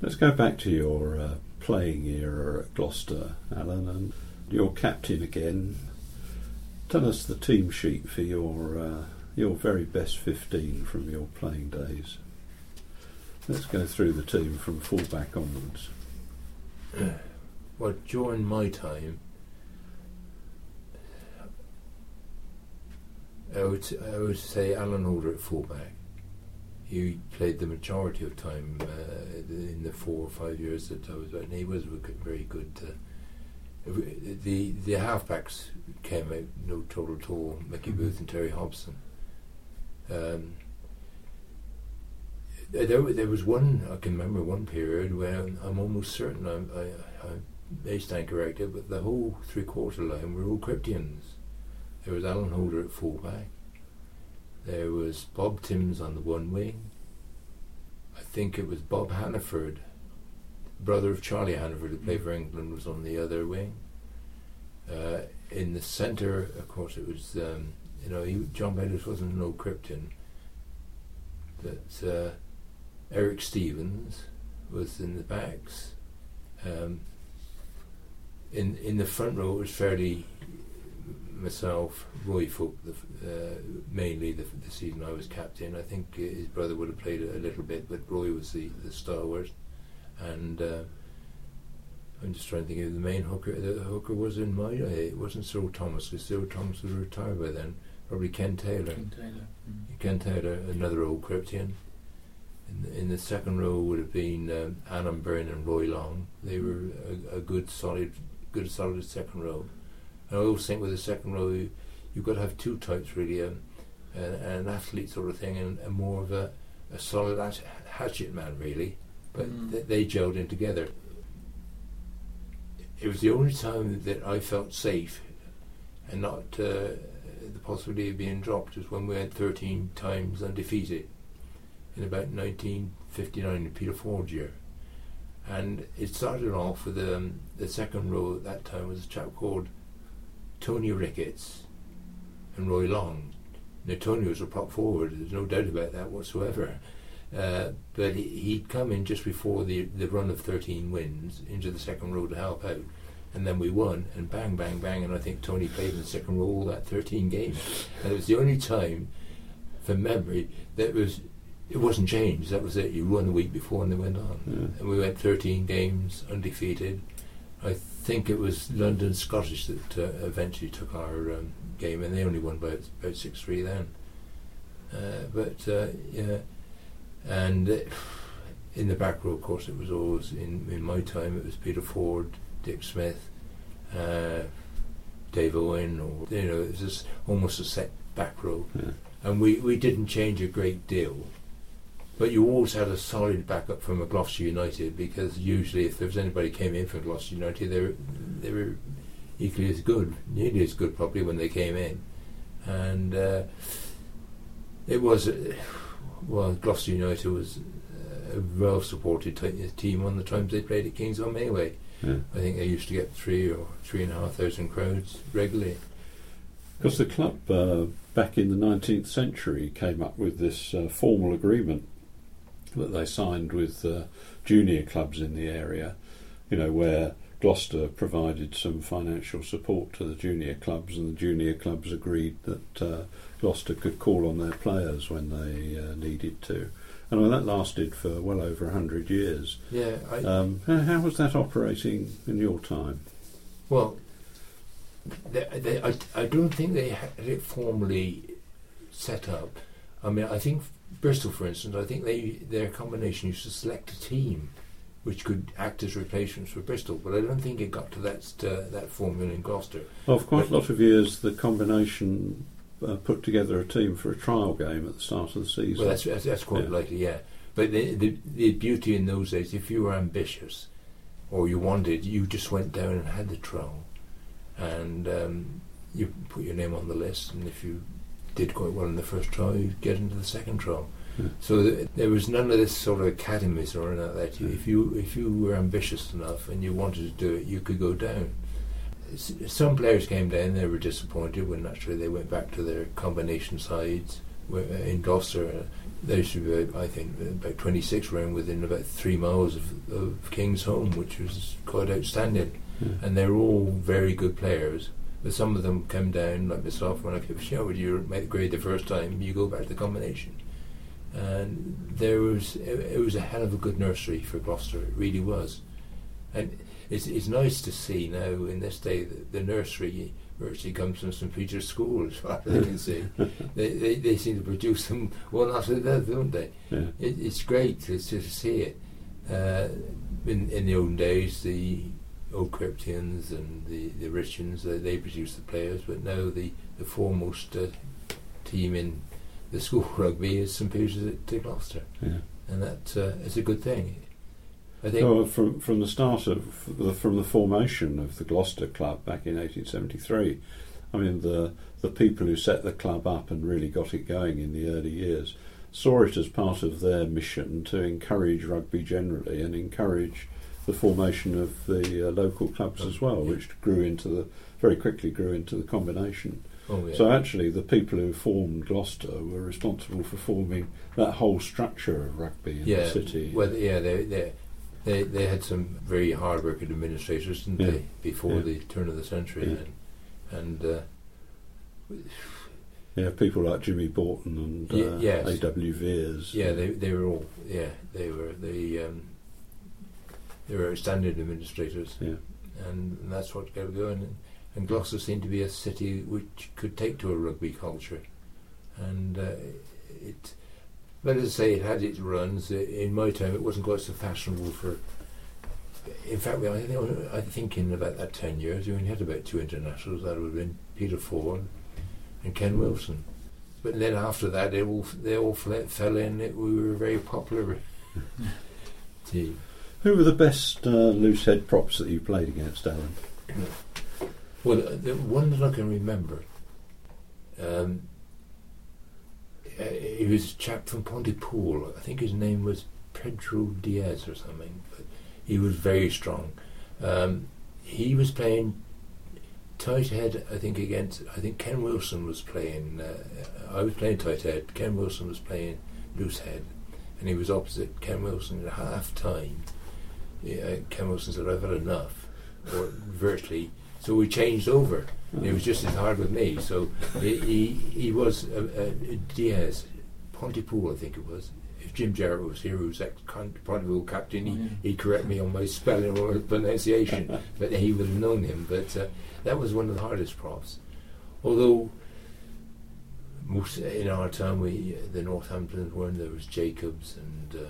Let's go back to your playing era at Gloucester, Alan, and you're captain again. Tell us the team sheet for your very best 15 from your playing days. Let's go through the team from fullback onwards. Well, during my time, I would say Alan Holder at fullback. He played the majority of time in the 4 or 5 years that I was there, and he was very good. The halfbacks came out no trouble at all. Mickey Booth and Terry Hobson. There was one, I can remember one period where I'm almost certain I may stand corrected, but the whole 3/4 line were all Cryptians. There was Alan Holder at fullback. There was Bob Timms on the one wing. I think it was Bob Hannaford, brother of Charlie Hannaford, who played for England, was on the other wing. In the centre, of course, it was John Bendis wasn't no Cryptian, but Eric Stevens was in the backs. In the front row, it was fairly myself, Roy Folk, mainly the season I was captain. I think his brother would have played a little bit, but Roy was the stalwart. And I'm just trying to think of the main hooker. The hooker was in my day. It wasn't Cyril Thomas, because Cyril Thomas was retired by then. Probably Ken Taylor. Ken Taylor, another old Cryptian. In the second row would have been Annan Byrne and Roy Long. They were a good solid second row. And I always think with the second row, you've got to have two types really, an athlete sort of thing, and more of a solid hatchet man really. But they gelled in together. It was the only time that I felt safe and not the possibility of being dropped was when we went 13 times undefeated in about 1959 in Peter Ford's year. And it started off with the second row at that time was a chap called Tony Ricketts and Roy Long. Now Tony was a prop forward, there's no doubt about that whatsoever. But he'd come in just before the run of 13 wins into the second row to help out, and then we won, and bang, bang, bang, and I think Tony played in the second row all that 13 games. And it was the only time, from memory, that it wasn't changed. That was it. You won the week before and they went on. Yeah. And we went 13 games undefeated. I think it was London Scottish that eventually took our game, and they only won by about 6-3 then. Yeah. And in the back row, of course, it was always, in my time, it was Peter Ford, Dick Smith, Dave Owen, or, it was just almost a set back row. Yeah. And we didn't change a great deal. But you always had a solid backup from a Gloucester United, because usually if there was anybody came in from Gloucester United, they were equally as good, nearly as good probably when they came in. And it was... Gloucester United was a well-supported team on the times they played at Kings on Mayway. Yeah. I think they used to get 3,000 or 3,500 crowds regularly. Because the club back in the 19th century came up with this formal agreement that they signed with junior clubs in the area, where Gloucester provided some financial support to the junior clubs, and the junior clubs agreed that Gloucester could call on their players when they needed to. And that lasted for well over 100 years. Yeah. How was that operating in your time? Well, I don't think they had it formally set up. I mean, I think Bristol, for instance, I think their combination used to select a team which could act as replacements for Bristol, but I don't think it got to that formula in Gloucester. Well, for quite a lot of years, the combination put together a team for a trial game at the start of the season. Well, that's quite likely, yeah. But the beauty in those days, if you were ambitious or you wanted, you just went down and had the trial, and you put your name on the list, and if you did quite well in the first trial, you'd get into the second trial. Yeah. So there was none of this sort of academies or anything like that. If you were ambitious enough and you wanted to do it, you could go down. Some players came down, they were disappointed when naturally they went back to their combination sides. in Gloucester, there used to be, I think, about 26 round within about 3 miles of King's Home, which was quite outstanding. Yeah. And they were all very good players. But some of them come down, like myself, when I came to you make the grade the first time, you go back to the combination. And it was a hell of a good nursery for Gloucester, it really was. And it's nice to see now in this day that the nursery virtually comes from St Peter's School, as far as I can see. They seem to produce them one after the other, don't they? Yeah. It's great to see it. In the olden days, the Old Cryptians and the Richards, they produced the players, but now the foremost team in the school rugby is St Peter's at Gloucester. Yeah. And that is a good thing. I think from the start from the formation of the Gloucester Club back in 1873, I mean the people who set the club up and really got it going in the early years saw it as part of their mission to encourage rugby generally and encourage the formation of the local clubs as well, which very quickly grew into the combination. Oh, yeah. So actually the people who formed Gloucester were responsible for forming that whole structure of rugby in the city. Well, yeah, they had some very hard-working administrators, didn't they, before the turn of the century, and people like Jimmy Borton and A.W. Veers. Yeah, they were all they were outstanding administrators, and that's what got going. And Gloucester seemed to be a city which could take to a rugby culture, and but as I say, it had its runs. In my time, it wasn't quite so fashionable for. In fact, I think in about that 10 years, we only had about 2 internationals. That would have been Peter Ford and Ken Wilson. But then after that, they all fell in. We were a very popular team. Who were the best loose head props that you played against, Alan? Well, the one that I can remember. He was a chap from Pontypool. I think his name was Pedro Diaz or something, but he was very strong. He was playing tight head, I think Ken Wilson was playing. I was playing tight head. Ken Wilson was playing loose head, and he was opposite Ken Wilson at half time. Ken Wilson said, "I've had enough," or virtually. So we changed over. It was just as hard with me. So he was Diaz, Pontypool, I think it was. If Jim Jarrett was here, who was ex-Pontypool captain, he'd correct me on my spelling or pronunciation, but he would have known him. But that was one of the hardest props. Although most in our time, the Northamptons weren't. There was Jacobs and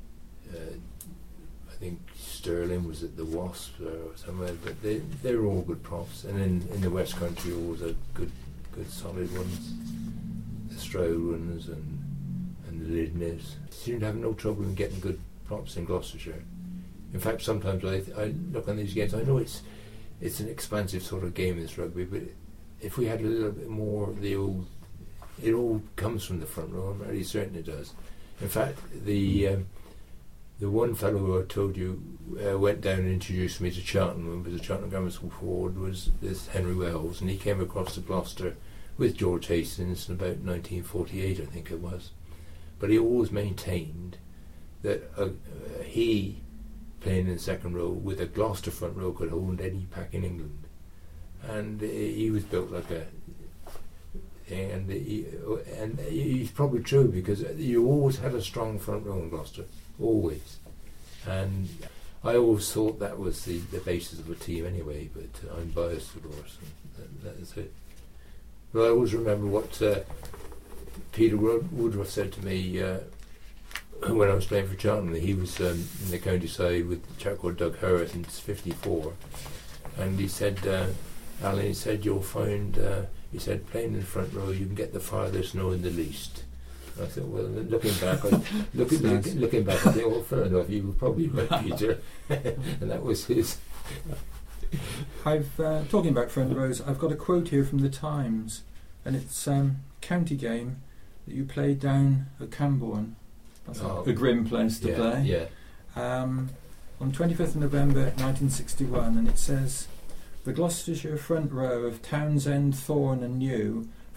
I think Sterling was at the Wasps or somewhere, but they were all good props. And in the West Country, always had good solid ones. The Strowlands and the Lydners seemed to have no trouble in getting good props in Gloucestershire. In fact, sometimes I look on these games. I know it's an expansive sort of game, this rugby, but if we had a little bit more of the old, it all comes from the front row. I'm really certain it does. In fact, the one fellow who I told you went down and introduced me to Cheltenham, was a Cheltenham Grammar School forward, was this Henry Wells, and he came across to Gloucester with George Hastings in about 1948, I think it was. But he always maintained that he, playing in the second row with a Gloucester front row, could hold any pack in England. And he was built like a thing, and he's probably true, because you always had a strong front row in Gloucester. Always. And I always thought that was the basis of a team anyway, but I'm biased, of course, and that is it. But I always remember what Peter Woodruff said to me when I was playing for Cheltenham. He was in the county side with a chap called Doug Hurrett in '54, and he said, Alan, he said, you'll find, he said, playing in the front row, you can get the farthest, knowing the least. I thought, well, looking back, looking back, I think, well, fair enough, you were probably right, Peter. And that was his. I've talking about front rows, I've got a quote here from the Times, and it's county game that you played down at Camborne. That's a grim place to play. Yeah. On 25th of November 1961, and it says, the Gloucestershire front row of Townsend, Thorne and New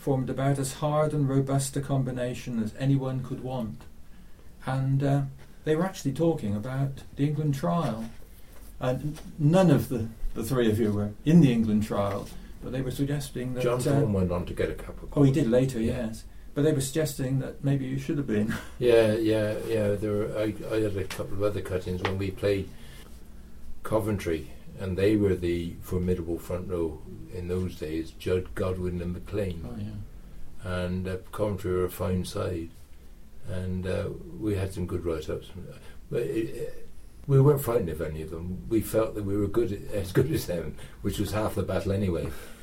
formed about as hard and robust a combination as anyone could want. And they were actually talking about the England trial. And none of the three of you were in the England trial, but they were suggesting that... John Thorne went on to get a cup of coffee. Oh, he did later, yes. But they were suggesting that maybe you should have been. Yeah. I had a couple of other cut-ins when we played Coventry, and they were the formidable front row in those days, Judd, Godwin and McLean. Oh, yeah. And Coventry were a fine side, and we had some good write-ups. But we weren't frightened of any of them. We felt that we were as good as them, which was half the battle anyway.